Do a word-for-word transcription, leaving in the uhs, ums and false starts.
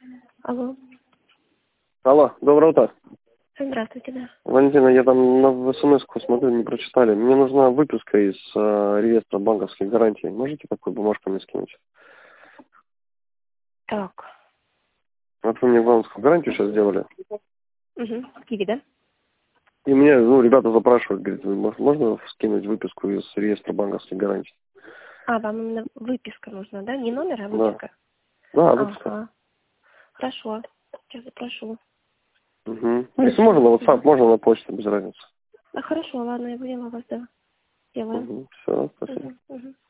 Алло. Алло, доброе утро. Здравствуйте, да. Валентина, я там на смс-ку смотрю, не прочитали. Мне нужна выписка из э, реестра банковских гарантий. Можете такую бумажку мне скинуть? Так. Вот вы мне банковскую гарантию сейчас сделали. Угу. Киви, да? И мне, ну, ребята запрашивают, говорят, «Мож- можно скинуть выписку из реестра банковских гарантий? А, вам именно выписка нужна, да? Не номер, а Да. выписка? Да, выписка. Ага. Хорошо. Сейчас запрошу. Угу. Ну, если можно, на WhatsApp, можно на почту, без разницы. А, хорошо, ладно, я поняла вас, да. Делаем. Угу. Все, спасибо. Угу. Угу.